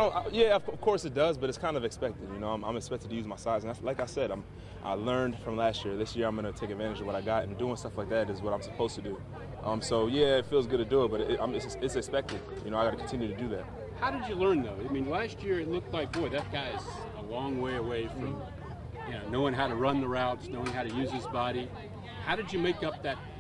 Yeah, of course it does, but it's kind of expected. You know, I'm expected to use my size, and like I said, I learned from last year. This year, I'm going to take advantage of what I got, and doing stuff like that is what I'm supposed to do. So yeah, it feels good to do it, but it's expected. You know, I got to continue to do that. How did you learn though? I mean, last year it looked like, boy, that guy's a long way away from, knowing how to run the routes, knowing how to use his body. How did you make up that?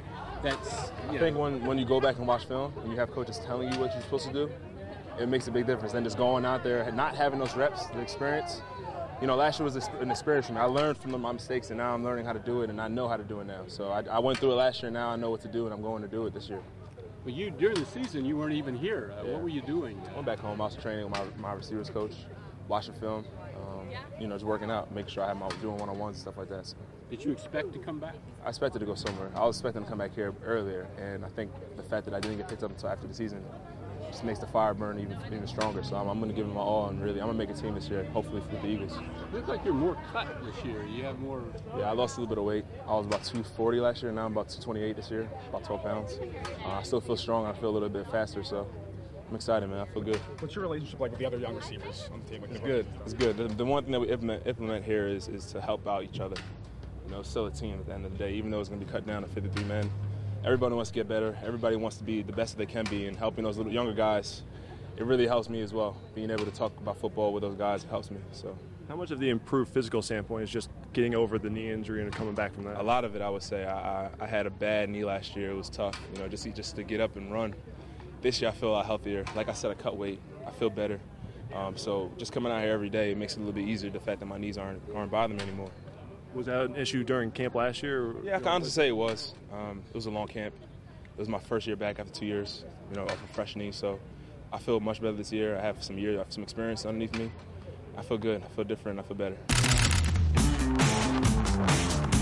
I think when you go back and watch film and you have coaches telling you what you're supposed to do, it makes a big difference than just going out there and not having those reps, the experience. You know, last year was an experience for me. I learned from my mistakes, and now I'm learning how to do it, and I know how to do it now. So I went through it last year, now I know what to do, and I'm going to do it this year. Well, during the season, you weren't even here. What were you doing? I went back home. I was training with my receivers coach, watching film, just working out, making sure doing one-on-ones and stuff like that. So. Did you expect to come back? I expected to go somewhere. I was expecting to come back here earlier, and I think the fact that I didn't get picked up until after the season just makes the fire burn even stronger. So I'm going to give it my all, and really, I'm going to make a team this year, hopefully for the Eagles. You look like you're more cut this year. You have more. Yeah, I lost a little bit of weight. I was about 240 last year, now I'm about 228 this year, about 12 pounds. I still feel strong. I feel a little bit faster, so I'm excited, man. I feel good. What's your relationship like with the other young receivers on the team? It's good. It's good. The one thing that we implement here is to help out each other. You know, it's still a team at the end of the day, even though it's going to be cut down to 53 men. Everybody wants to get better. Everybody wants to be the best that they can be, and helping those little younger guys, it really helps me as well. Being able to talk about football with those guys helps me. So, how much of the improved physical standpoint is just getting over the knee injury and coming back from that? A lot of it, I would say. I had a bad knee last year. It was tough, just to get up and run. This year I feel a lot healthier. Like I said, I cut weight. I feel better. So just coming out here every day, it makes it a little bit easier, the fact that my knees aren't bothering me anymore. Was that an issue during camp last year? Or, yeah, I can honestly say it was. It was a long camp. It was my first year back after 2 years, off a fresh knee. So I feel much better this year. I have some experience underneath me. I feel good. I feel different. I feel better.